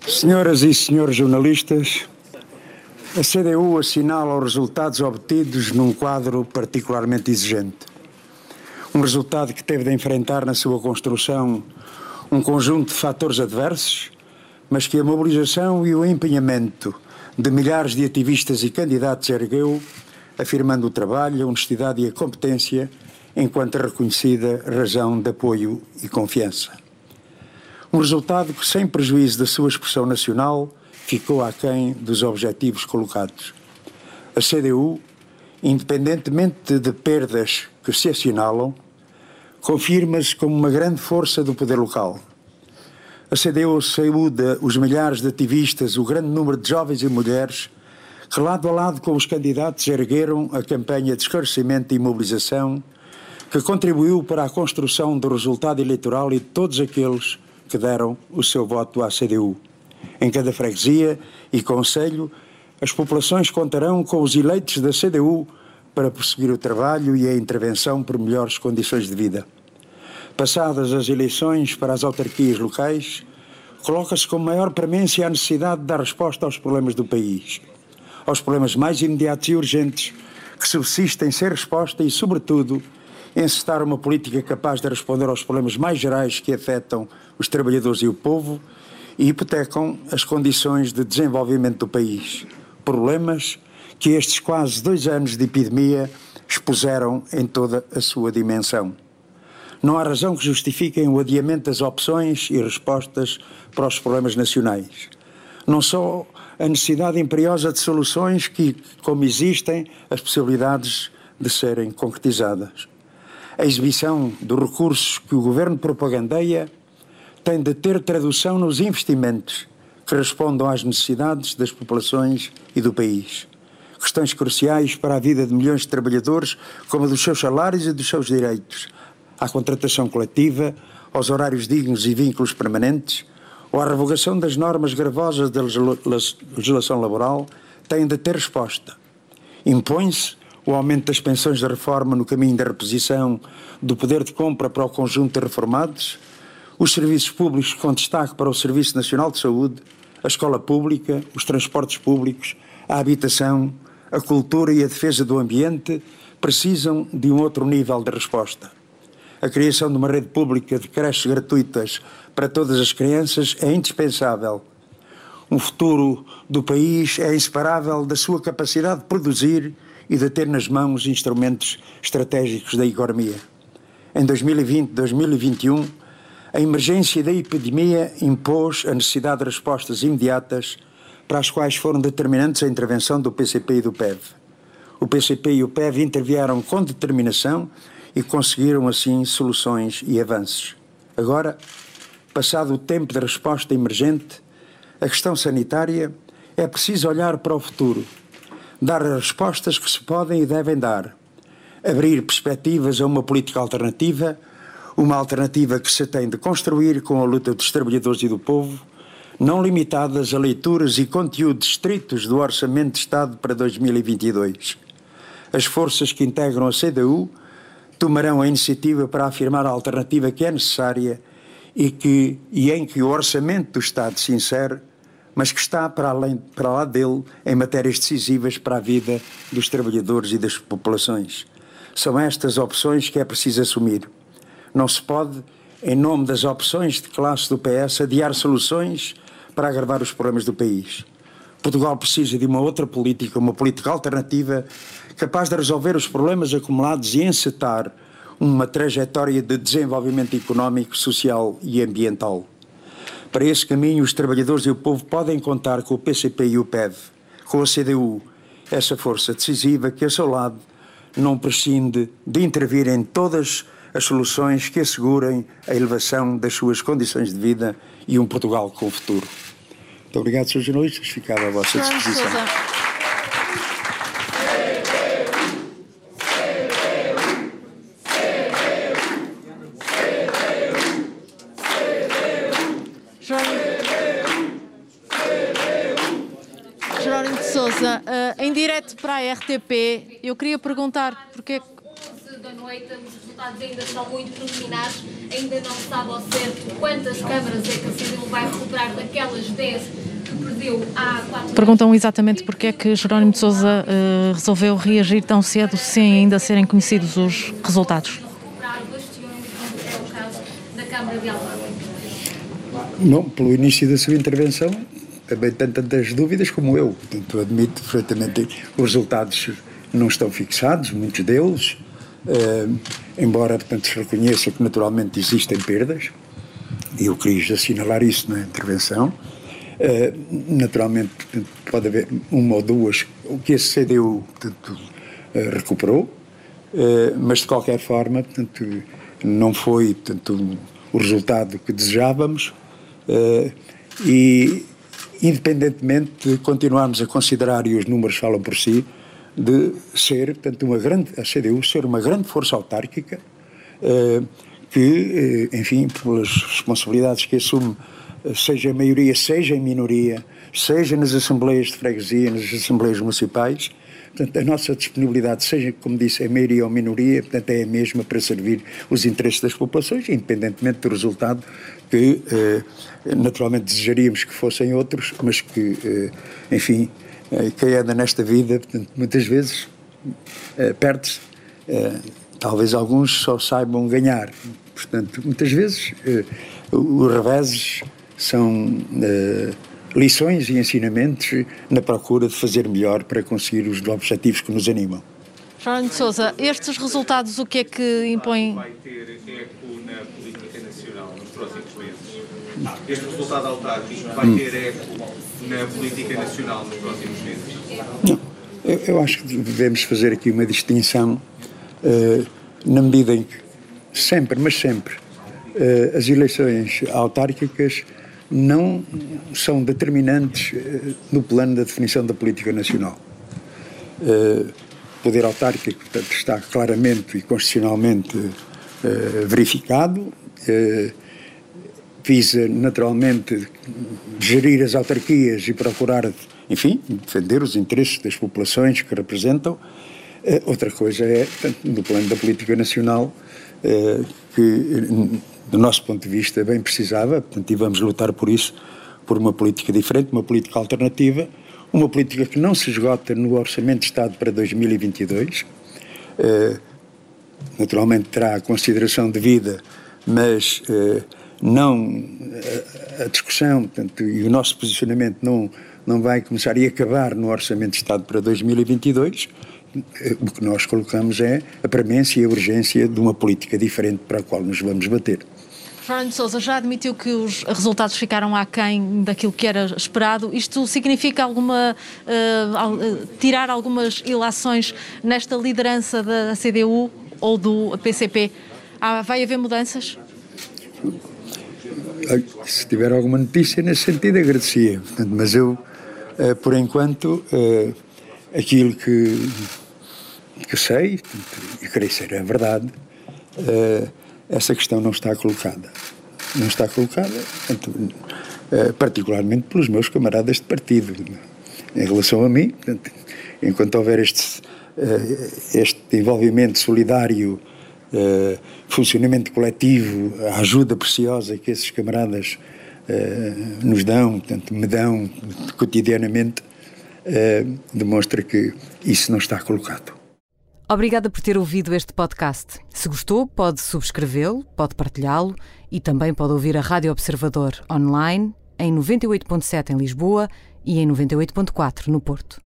Senhoras e senhores jornalistas, a CDU assinala os resultados obtidos num quadro particularmente exigente. Um resultado que teve de enfrentar na sua construção um conjunto de fatores adversos, mas que a mobilização e o empenhamento de milhares de ativistas e candidatos ergueu, afirmando o trabalho, a honestidade e a competência enquanto reconhecida razão de apoio e confiança. Um resultado que, sem prejuízo da sua expressão nacional, ficou aquém dos objetivos colocados. A CDU, independentemente de perdas que se assinalam, confirma-se como uma grande força do poder local. A CDU saúda os milhares de ativistas, o grande número de jovens e mulheres que, lado a lado com os candidatos, ergueram a campanha de esclarecimento e mobilização que contribuiu para a construção do resultado eleitoral e de todos aqueles que deram o seu voto à CDU. Em cada freguesia e concelho, as populações contarão com os eleitos da CDU para prosseguir o trabalho e a intervenção por melhores condições de vida. Passadas as eleições para as autarquias locais, coloca-se com maior premência a necessidade de dar resposta aos problemas do país, aos problemas mais imediatos e urgentes que subsistem sem resposta e, sobretudo, encetar uma política capaz de responder aos problemas mais gerais que afetam os trabalhadores e o povo e hipotecam as condições de desenvolvimento do país. Problemas que estes quase 2 anos de epidemia expuseram em toda a sua dimensão. Não há razão que justifiquem o adiamento das opções e respostas para os problemas nacionais. Não só a necessidade imperiosa de soluções que, como existem, as possibilidades de serem concretizadas. A exibição dos recursos que o Governo propagandeia tem de ter tradução nos investimentos que respondam às necessidades das populações e do país. Questões cruciais para a vida de milhões de trabalhadores, como a dos seus salários e dos seus direitos, à contratação coletiva, aos horários dignos e vínculos permanentes, ou à revogação das normas gravosas da legislação laboral, têm de ter resposta. Impõe-se o aumento das pensões de reforma no caminho da reposição do poder de compra para o conjunto de reformados, os serviços públicos com destaque para o Serviço Nacional de Saúde, a escola pública, os transportes públicos, a habitação, a cultura e a defesa do ambiente precisam de um outro nível de resposta. A criação de uma rede pública de creches gratuitas para todas as crianças é indispensável. Um futuro do país é inseparável da sua capacidade de produzir e de ter nas mãos instrumentos estratégicos da economia. Em 2020 e 2021, a emergência da epidemia impôs a necessidade de respostas imediatas para as quais foram determinantes a intervenção do PCP e do PEV. O PCP e o PEV intervieram com determinação e conseguiram assim soluções e avanços. Agora, passado o tempo de resposta emergente, a questão sanitária, é preciso olhar para o futuro, dar as respostas que se podem e devem dar, abrir perspectivas a uma política alternativa, uma alternativa que se tem de construir com a luta dos trabalhadores e do povo, não limitadas a leituras e conteúdos estritos do Orçamento de Estado para 2022. As forças que integram a CDU tomarão a iniciativa para afirmar a alternativa que é necessária e em que o Orçamento do Estado se insere, mas que está para lá dele em matérias decisivas para a vida dos trabalhadores e das populações. São estas opções que é preciso assumir. Não se pode, em nome das opções de classe do PS, adiar soluções para agravar os problemas do país. Portugal precisa de uma outra política, uma política alternativa, capaz de resolver os problemas acumulados e encetar uma trajetória de desenvolvimento económico, social e ambiental. Para esse caminho, os trabalhadores e o povo podem contar com o PCP e o PEV, com a CDU, essa força decisiva que, a seu lado, não prescinde de intervir em todas as soluções que assegurem a elevação das suas condições de vida e um Portugal com futuro. Muito obrigado, Sr. Jornalistas. Ficava à vossa disposição. Jerónimo de Sousa, em direto para a RTP, eu queria perguntar porque... da noite, os resultados ainda são muito preliminares. ainda não se sabe ao certo quantas câmaras é que a CDU vai recuperar daquelas 10 que perdeu há 4 anos. Perguntam exatamente porque é que Jerónimo de Sousa resolveu reagir tão cedo sem ainda serem conhecidos os resultados. Recuperar bastiões, como é o caso da Câmara de Almada. Bom, pelo início da sua intervenção, também tem tantas dúvidas como eu. Portanto, admito perfeitamente que os resultados não estão fixados, muitos deles, embora, portanto, se reconheça que naturalmente existem perdas, e eu quis assinalar isso na intervenção. Naturalmente, portanto, pode haver uma ou duas, o que a CDU, portanto, recuperou, mas de qualquer forma, portanto, não foi, portanto, o resultado que desejávamos, e independentemente de continuarmos a considerar, e os números falam por si, de ser, portanto, a CDU ser uma grande força autárquica, que, enfim, pelas responsabilidades que assume, seja em maioria, seja em minoria, seja nas assembleias de freguesia, nas assembleias municipais, portanto, a nossa disponibilidade, seja, como disse, em maioria ou minoria, portanto, é a mesma para servir os interesses das populações, independentemente do resultado que, naturalmente, desejaríamos que fossem outros, mas que, enfim, quem anda nesta vida, portanto, muitas vezes perde-se. Talvez alguns só saibam ganhar. Portanto, muitas vezes os reveses são lições e ensinamentos na procura de fazer melhor para conseguir os objetivos que nos animam. Jerónimo de Sousa, estes resultados o que é que impõem? Vai ter eco na política nacional nos próximos meses? Este resultado autárquico vai ter eco na política nacional nos próximos meses? Não, eu acho que devemos fazer aqui uma distinção na medida em que sempre, mas sempre, as eleições autárquicas não são determinantes no plano da definição da política nacional. O poder autárquico, portanto, está claramente e constitucionalmente verificado, visa naturalmente gerir as autarquias e procurar, enfim, defender os interesses das populações que representam. Outra coisa é, portanto, no plano da política nacional, que, do nosso ponto de vista, bem precisava, portanto, e vamos lutar por isso, por uma política diferente, uma política alternativa, uma política que não se esgota no Orçamento de Estado para 2022, naturalmente terá a consideração devida, mas não a discussão, portanto, e o nosso posicionamento não vai começar e acabar no Orçamento de Estado para 2022. O que nós colocamos é a premência e a urgência de uma política diferente para a qual nos vamos bater. Jerónimo de Sousa já admitiu que os resultados ficaram aquém daquilo que era esperado. Isto significa tirar algumas ilações nesta liderança da CDU ou do PCP? Vai haver mudanças? Se tiver alguma notícia nesse sentido, agradecia. Portanto, mas eu, por enquanto, aquilo que sei, e creio ser a verdade, essa questão não está colocada. Não está colocada, portanto, particularmente pelos meus camaradas de partido. Em relação a mim, portanto, enquanto houver este envolvimento solidário, funcionamento coletivo, a ajuda preciosa que esses camaradas nos dão, portanto, me dão cotidianamente, demonstra que isso não está colocado. Obrigada por ter ouvido este podcast. Se gostou, pode subscrevê-lo, pode partilhá-lo e também pode ouvir a Rádio Observador online em 98.7 em Lisboa e em 98.4 no Porto.